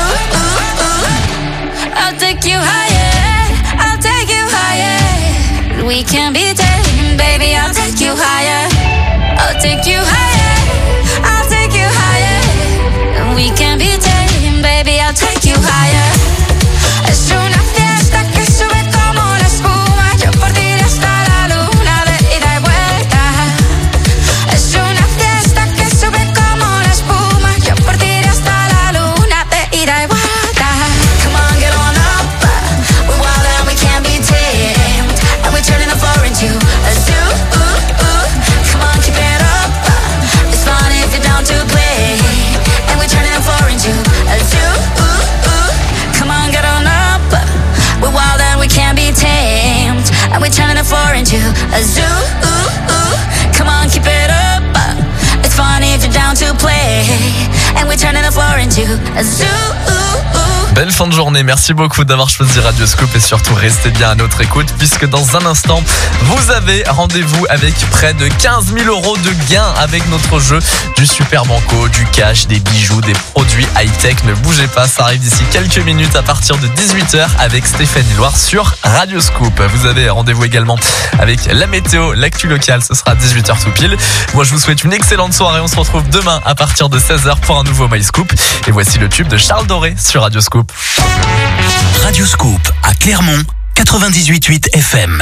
I'll take you higher, I'll take you higher. We can be tamed, baby, I'll take you higher. I'll take you higher, I'll take you higher. We can be tamed, baby, I'll take you higher. Es una fiesta que sube como la espuma. Yo por ti hasta la luna de ida y vuelta. Es una fiesta que sube como la espuma. Yo por ti hasta la luna de ida y vuelta. Come on, get on up. We're wild and we can't be tamed, and we're turning the floor into a zoo. Come on, keep it up. It's fun if you're down to play, and we're turning the floor into a zoo. Come on, get on up. We're wild and we can't be tamed, and we're turning the floor into a zoo. Come on, keep it up. It's fun if you're down to play, and we're turning the floor into a zoo. Belle fin de journée, merci beaucoup d'avoir choisi Radio Scoop et surtout restez bien à notre écoute puisque dans un instant vous avez rendez-vous avec près de 15 000 € de gains avec notre jeu du Super Banco, du cash, des bijoux, des produits high-tech. Ne bougez pas, ça arrive d'ici quelques minutes à partir de 18h avec Stéphanie Loire sur Radio Scoop. Vous avez rendez-vous également avec la météo, l'actu locale, ce sera 18h tout pile. Moi je vous souhaite une excellente soirée, on se retrouve demain à partir de 16h pour un nouveau My Scoop. Et voici le tube de Charles Doré sur Radio Scoop. Radio Scoop à Clermont, 98.8 FM.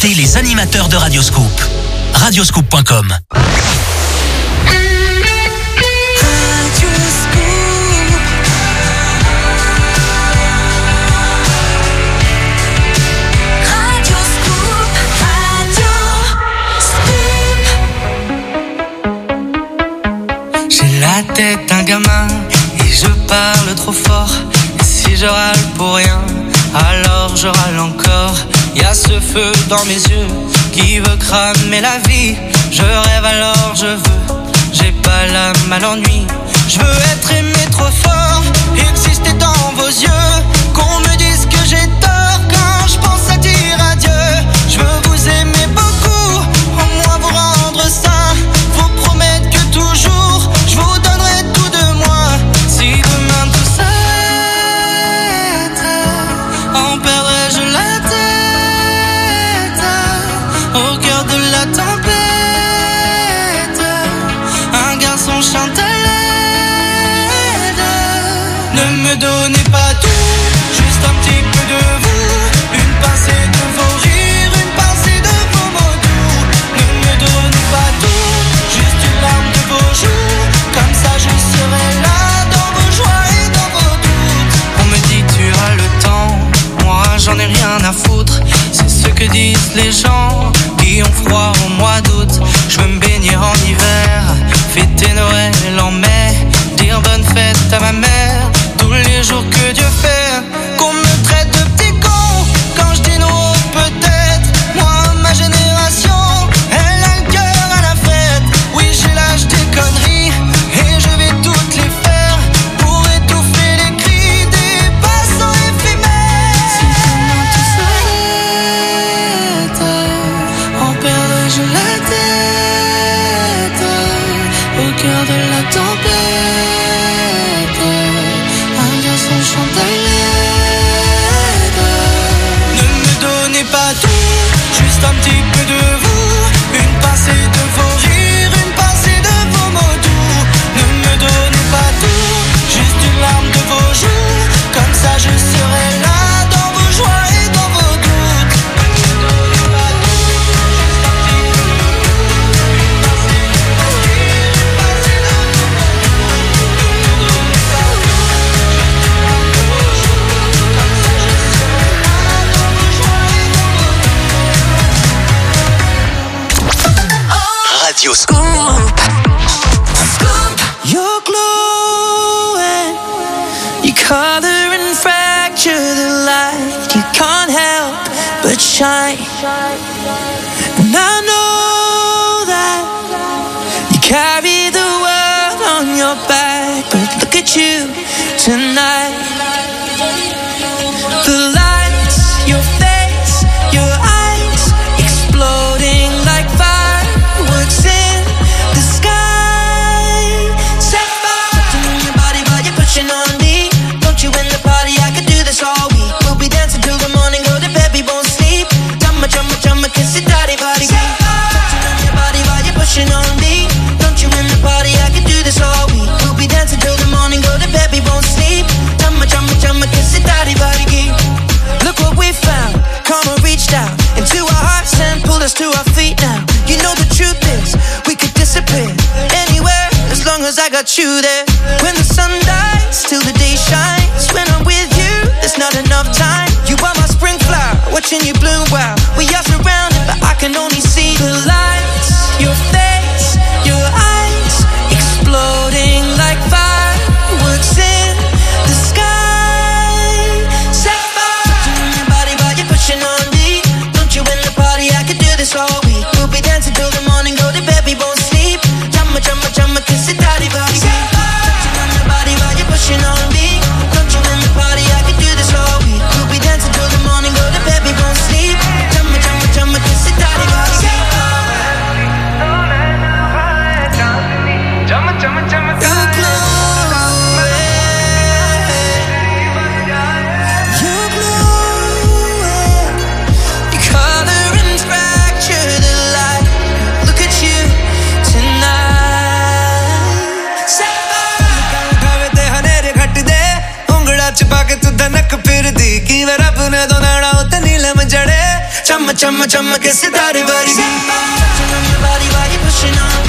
écoutez les animateurs de Radioscoop. Radioscoop.com. J'ai la tête d'un gamin et je parle trop fort. Et si je râle pour rien, alors je râle encore. Y'a ce feu dans mes yeux qui veut cramer la vie. Je rêve alors je veux, j'ai pas l'âme à l'ennui. Je veux être aimé trop fort, exister dans vos yeux. Qu'on me dise que j'ai tort quand je pense à dire adieu. Je veux vous aimer beaucoup, au moins vous rendre sain. Vous promettre que toujours je vous donnerai tout de moi. Si demain tout s'arrête, en perdrai-je la tête au cœur de la tempête. Un garçon chante à l'aide. Ne me donnez pas tout, juste un petit peu de vous. Une pincée de vos rires, une pincée de vos mots doux. Ne me donnez pas tout, juste une larme de vos joues. Comme ça je serai là dans vos joies et dans vos doutes. On me dit tu as le temps, moi j'en ai rien à foutre. C'est ce que disent les gens qui ont froid au mois d'août. Je veux me baigner en hiver, fêter Noël en mai, dire bonne fête à ma mère tous les jours que Dieu fait. Qu'on me traite de petit con quand je dis non peut-être. Moi ma génération, elle a le cœur à la fête. Oui j'ai l'âge des conneries et je vais toutes les faire pour étouffer les cris des passants éphémères. Si demain tout s'arrête, en perdrai-je la tête au cœur de la tempête. Un garçon chante à l'aide. Ne me donnez pas tout, juste un petit peu de vous. Une pincée de vos rires, une pincée de vos mots doux. Ne me donnez pas tout, juste une larme de vos joues. Comme ça je serai là dans vos joies et dans vos doutes. Ne me donnez pas tout, juste un petit peu de vous. Une pincée de vos rires, une pincée de vos mots doux. Ne me donnez pas tout, juste une larme de vos joues. Comme ça je serai là dans vos joies et dans vos Radioscoop. You're glowing, you color and fracture the light. You can't help but shine. And I know that you carry the world on your back, but look at you tonight. The lights, your face, your eyes, exploding like fireworks in the sky. Set fire to your body while you're pushing on me. Don't you in the party, I could do this all week. We'll be dancing till the morning, go to bed, we won't sleep. Chumma, chumma, chumma, kiss it, daddy, body. Touching on your body while you're pushing on me. Don't you in the party, I could do this all week. We'll be dancing till the morning, go to bed, we won't sleep. Chumma, chumma, chumma, kiss it, daddy, body. Look what we found, karma reached out into our hearts and pulled us to our feet now. You know the truth is, we could disappear anywhere as long as I got you there. When the sun dies, till the day shines. When I'm with you, there's not enough time. You are my spring flower, watching you bloom wild. We are surrounded, but I can only see the lights. Your face, your eyes, exploding like fireworks in the sky. Set fire to your body while you're pushing on me. Don't you in the party, I could do this all week. We'll be dancing till the morning, go to bed, we won't sleep. Chumma, chumma, chumma, kiss it, daddy, body. Set fire. chumma chumma chumma che sitarre vari. Touching on your body while you're pushing on.